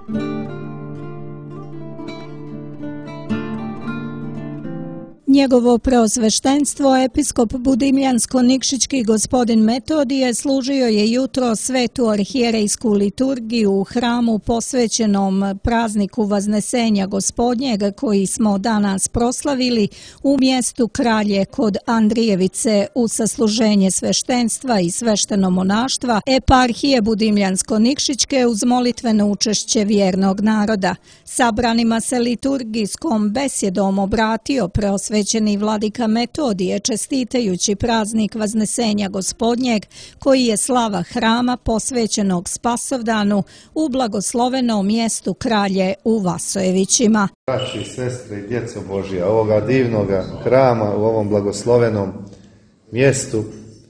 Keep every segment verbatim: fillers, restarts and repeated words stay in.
Njegovo preosveštenstvo, episkop Budimljansko-Nikšićki gospodin Metodije, služio je jutro svetu arhijerejsku liturgiju u hramu posvećenom prazniku Vaznesenja Gospodnjeg, koji smo danas proslavili u mjestu Kralje kod Andrijevice u sasluženje sveštenstva i svešteno monaštva eparhije Budimljansko-Nikšićke uz molitveno učešće vjernog naroda. Sabranima se liturgijskom besjedom obratio preosvećenstvo Svećeni vladika Metodije, čestitajući praznik Vaznesenja Gospodnjeg, koji je slava hrama posvećenog Spasovdanu u blagoslovenom mjestu Kralje u Vasojevićima. Braći i sestre i djeco Božja, ovoga divnoga hrama u ovom blagoslovenom mjestu,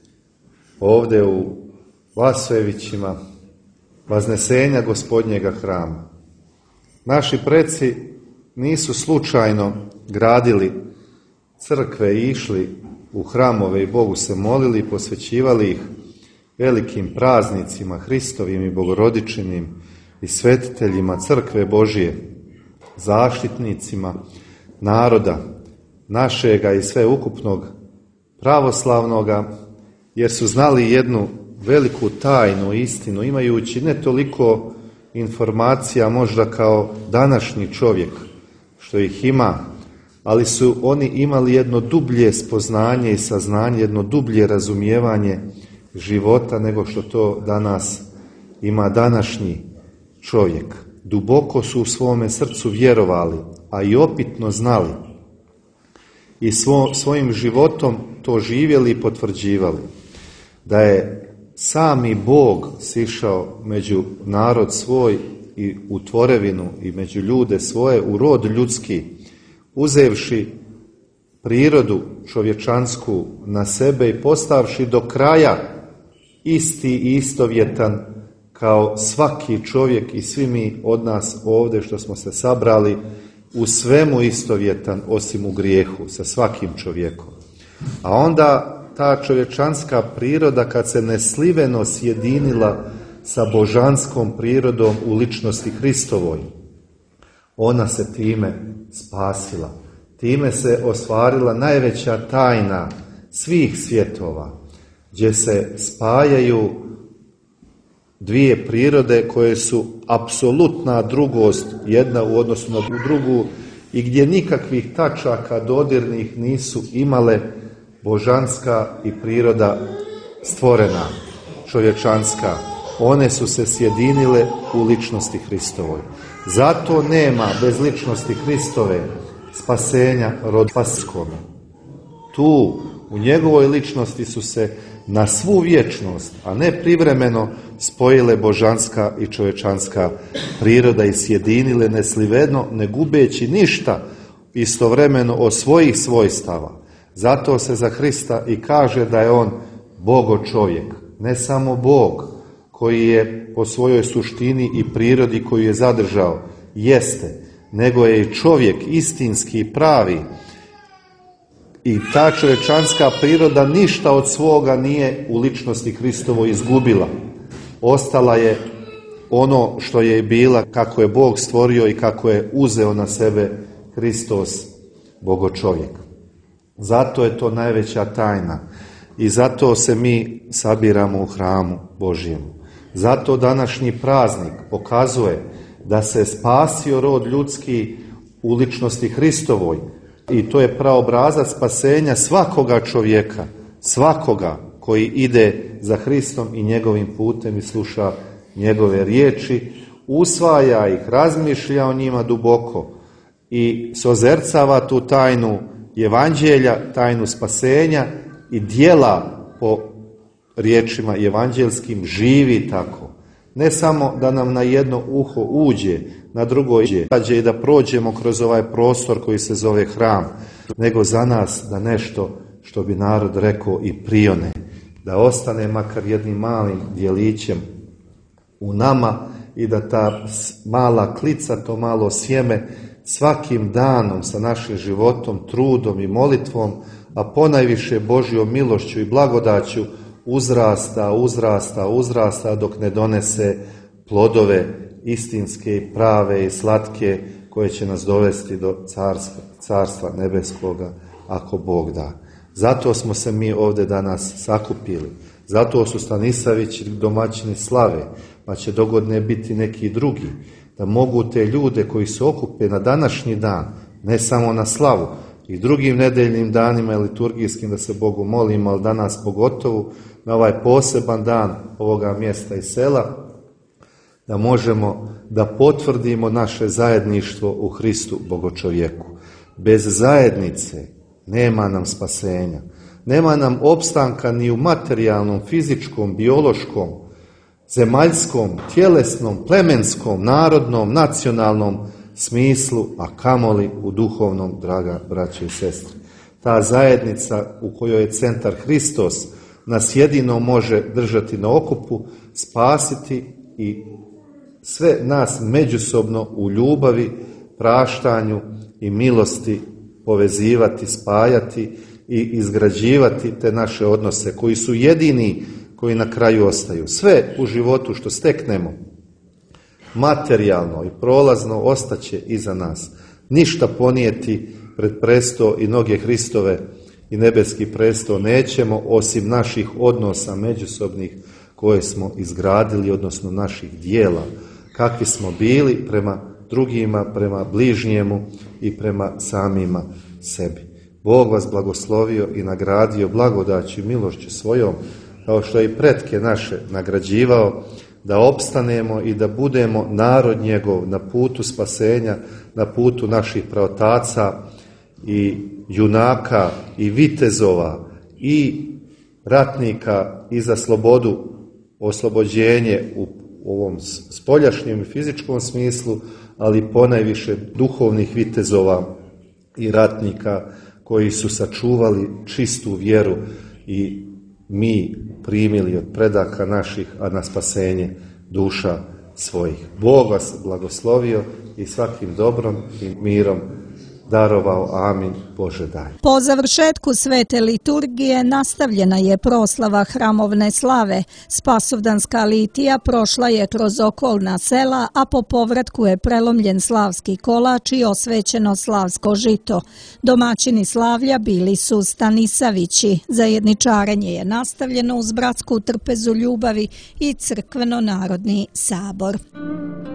ovdje u Vasojevićima, Vaznesenja Gospodnjega hrama. Naši preci nisu slučajno gradili crkve i išli u hramove i Bogu se molili i posvećivali ih velikim praznicima Hristovim i Bogorodičinim i svetiteljima crkve Božije, zaštitnicima naroda našega i sveukupnog pravoslavnoga, jer su znali jednu veliku tajnu istinu, imajući ne toliko informacija možda kao današnji čovjek, što ih ima, ali su oni imali jedno dublje spoznanje i saznanje, jedno dublje razumijevanje života nego što to danas ima današnji čovjek. Duboko su u svome srcu vjerovali, a i opitno znali i svo, svojim životom to živjeli i potvrđivali, da je sami Bog sišao među narod svoj i u tvorevinu i među ljude svoje, u rod ljudski, uzevši prirodu čovječansku na sebe i postavši do kraja isti i istovjetan kao svaki čovjek i svi mi od nas ovdje što smo se sabrali, u svemu istovjetan osim u grijehu sa svakim čovjekom. A onda ta čovječanska priroda kad se nesliveno sjedinila sa božanskom prirodom u ličnosti Hristovoj, ona se time spasila. Time se ostvarila najveća tajna svih svjetova, gdje se spajaju dvije prirode koje su apsolutna drugost jedna u odnosu na drugu i gdje nikakvih tačaka dodirnih nisu imale božanska i priroda stvorena, čovječanska. One su se sjedinile u ličnosti Hristovoj. Zato nema bez ličnosti Hristove spasenja rodpaskome. Tu, u njegovoj ličnosti su se na svu vječnost, a ne privremeno, spojile božanska i čovječanska priroda i sjedinile nesliveno, ne gubeći ništa istovremeno od svojih svojstava. Zato se za Hrista i kaže da je on Bogo čovjek, ne samo Bog, koji je po svojoj suštini i prirodi koju je zadržao, jeste, nego je i čovjek istinski i pravi. I ta čovječanska priroda ništa od svoga nije u ličnosti Hristovoj izgubila. Ostala je ono što je bila, kako je Bog stvorio i kako je uzeo na sebe Hristos, Bogo čovjek. Zato je to najveća tajna i zato se mi sabiramo u hramu Božjem. Zato današnji praznik pokazuje da se spasio rod ljudski u ličnosti Hristovoj i to je praobrazac spasenja svakoga čovjeka, svakoga koji ide za Hristom i njegovim putem i sluša njegove riječi, usvaja ih, razmišlja o njima duboko i sozercava tu tajnu evanđelja, tajnu spasenja i djela po riječima evanđelskim, živi tako. Ne samo da nam na jedno uho uđe, na drugo izađe i da prođemo kroz ovaj prostor koji se zove hram, nego za nas da nešto, što bi narod rekao, i prione, da ostane makar jednim malim djelićem u nama i da ta mala klica, to malo sjeme, svakim danom sa našim životom, trudom i molitvom, a ponajviše Božjom milošću i blagodaću uzrasta, uzrasta, uzrasta dok ne donese plodove istinske, prave i slatke, koje će nas dovesti do carstva, carstva nebeskoga, ako Bog da. Zato smo se mi ovdje danas sakupili. Zato su Stanisavići domaćini slave, pa će dogodne biti neki drugi, da mogu te ljude koji se okupe na današnji dan, ne samo na slavu, i drugim nedeljnim danima i liturgijskim da se Bogu molimo, ali danas pogotovo na ovaj poseban dan ovoga mjesta i sela, da možemo da potvrdimo naše zajedništvo u Hristu Bogočovjeku. Bez zajednice nema nam spasenja, nema nam opstanka ni u materijalnom, fizičkom, biološkom, zemaljskom, tjelesnom, plemenskom, narodnom, nacionalnom smislu, a kamoli u duhovnom, draga braće i sestre. Ta zajednica u kojoj je centar Hristos nas jedino može držati na okupu, spasiti i sve nas međusobno u ljubavi, praštanju i milosti povezivati, spajati i izgrađivati te naše odnose koji su jedini koji na kraju ostaju. Sve u životu što steknemo, materijalno i prolazno, ostaće iza nas. Ništa ponijeti pred presto i noge Hristove i nebeski presto nećemo, osim naših odnosa međusobnih koje smo izgradili, odnosno naših dijela, kakvi smo bili prema drugima, prema bližnjemu i prema samima sebi. Bog vas blagoslovio i nagradio blagodaću i milošću svojom, kao što je i pretke naše nagrađivao, da opstanemo i da budemo narod njegov na putu spasenja, na putu naših praotaca i junaka i vitezova i ratnika i za slobodu, oslobođenje u ovom spoljašnjem i fizičkom smislu, ali ponajviše duhovnih vitezova i ratnika koji su sačuvali čistu vjeru i mi primili od predaka naših, a na spasenje duša svojih. Bog vas blagoslovio i svakim dobrom i mirom darovao. Amin. Bože daj. Po završetku svete liturgije nastavljena je proslava hramovne slave. Spasovdanska litija prošla je kroz okolna sela, a po povratku je prelomljen slavski kolač i osvećeno slavsko žito. Domaćini slavlja bili su Stanisavići. Zajedničarenje je nastavljeno uz bratsku trpezu ljubavi i crkveno-narodni sabor.